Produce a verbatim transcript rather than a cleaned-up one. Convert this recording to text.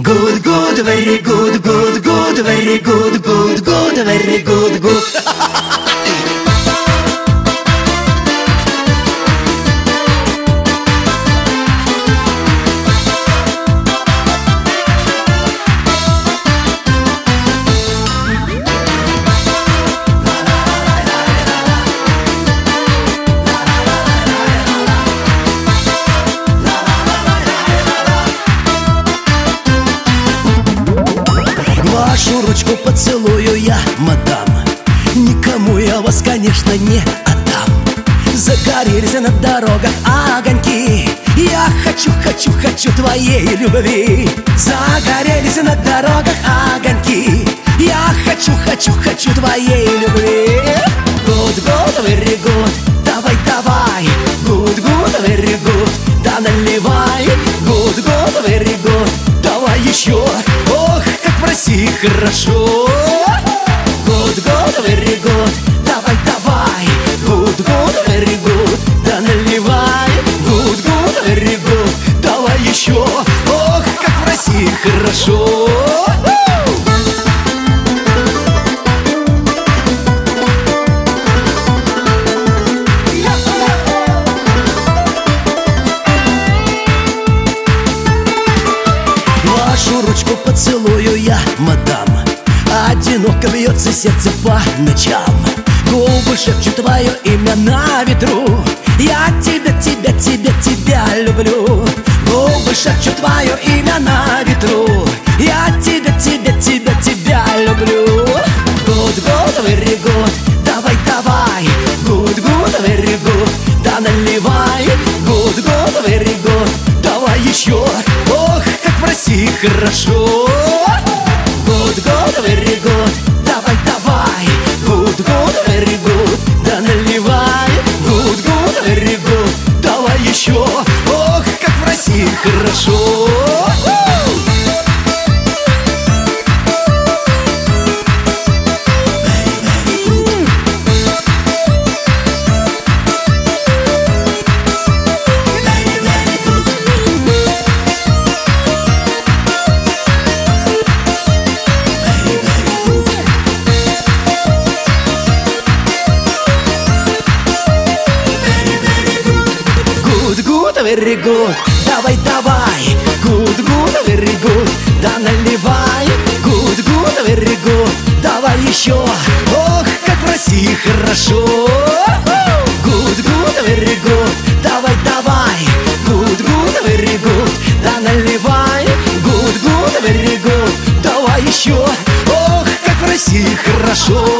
Good, good, very good, good, good, very good, good, good, very good, good. Вашу ручку поцелую я, мадам. Никому я вас, конечно, не отдам. Загорелись на дорогах огоньки. Я хочу, хочу, хочу твоей любви. Загорелись на дорогах огоньки. Я хочу, хочу, хочу твоей любви. Good, good, very good, давай, давай. Good, good, very good, да наливай. Good, good, very good, давай еще. Ох, как в России хорошо. Good, good, very good, давай, давай. Good, good, very good, да наливай. Good, good, very good, давай еще. Ох, как в России хорошо. Вашу ручку поцелую я, мадам. Одиноко бьется сердце по ночам. Губы шепчут твое имя на ветру. Я тебя, тебя, тебя, тебя люблю. Губы шепчут твое имя на ветру. Я тебя, тебя, тебя, тебя люблю. Good, good, very good, давай, давай. Good, good, very good, да наливай. Good, good, very good, давай еще. Ох, как в России хорошо. Good, good, very good, давай, давай. Good, good, very good, да наливай. Good, good, very good, давай еще. Ох, как в России хорошо. Very good, давай, давай. Good, good, very good, да наливай. Good, good, very good, давай еще. Ох, как в России хорошо. Good, good, very good, давай, давай. Good, good, very good, да наливай. Good, good, very good, давай еще. Ох, как в России хорошо.